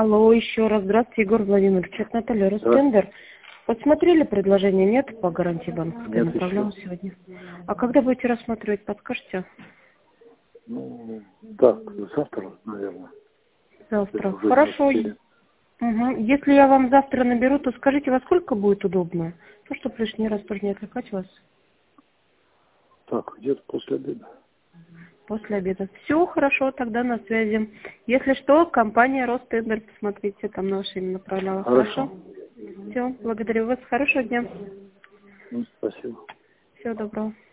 Алло, еще раз. Здравствуйте, Егор Владимирович. Это Наталья Ростендер. Посмотрели предложение? Нет по гарантии банковской? Нет, Направляла еще. сегодня. А когда будете рассматривать, подскажете? Ну, так, завтра, наверное. Завтра. Это уже Хорошо. 24. Угу. Если я вам завтра наберу, то скажите, во сколько будет удобно? Ну, чтобы лишний раз тоже не отвлекать вас. Так, где-то после обеда. После обеда. Все хорошо, тогда на связи. Если что, компания Ростендер, посмотрите, там на ваше имя направляла. Хорошо. Все, благодарю вас. Хорошего дня. Ну, спасибо. Всего доброго.